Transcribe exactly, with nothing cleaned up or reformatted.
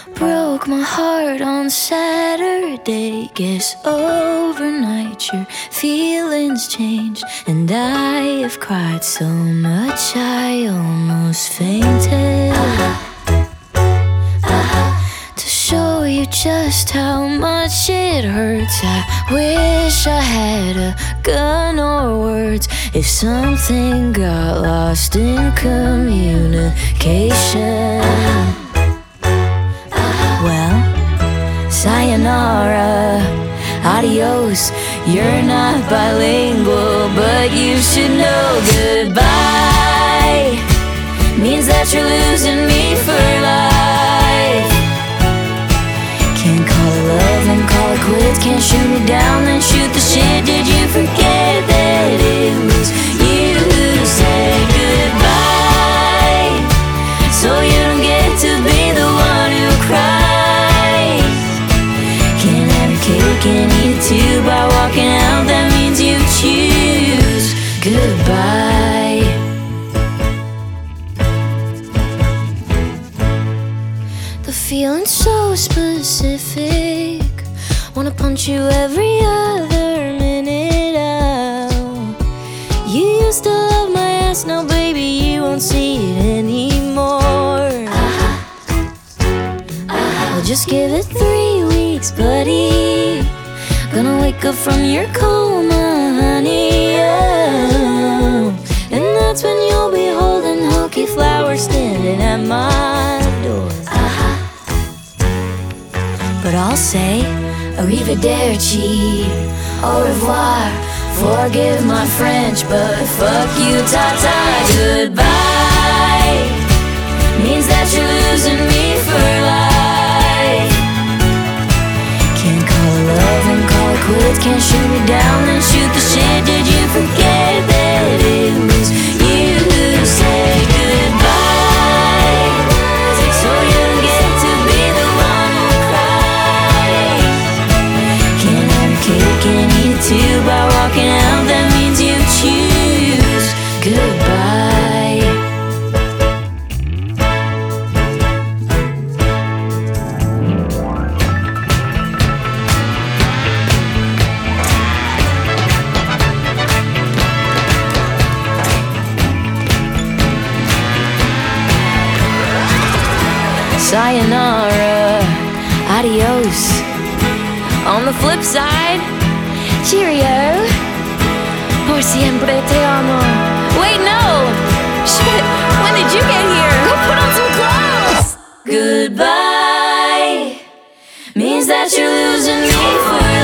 Broke my heart on Saturday. Guess overnight your feelings changed, and I have cried so much I almost fainted. To show you just how much it hurts, I wish I had a gun or words. If something got lost in communication, well, sayonara, adios. You're not bilingual, but you should know goodbye means that you're losing me for life. Can't call it love, then call it quits. Can't shoot me down, then shoot the shit. Did you forget that it was you who said goodbye? So you don't get to be the one who cries. Can't have your cake and eat it too. By walking out, that means you choose goodbye. The feeling's so specific. Wanna punch you every other minute out. You used to love my ass, now baby you won't see it anymore. Well, just give it three weeks, buddy. Gonna wake up from your coma, honey, oh. And that's when you'll be holding hokey flowers standing at my door. But I'll say arrivederci, au revoir. Forgive my French, but fuck you, ta-ta. Goodbye means that you're losing me for life. Can't call it love and call it quits. Can't shoot me down and shoot the shit. Did you forget that it was you who said goodbye? So you don't get to be the one who cries. Can't have your cake and eat it too. By walking out, that means you choose goodbye. Sayonara, adios. On the flip side, cheerio. Por siempre te amo. Wait, no! Shit, when did you get here? Go put on some clothes! Goodbye means that you're losing me for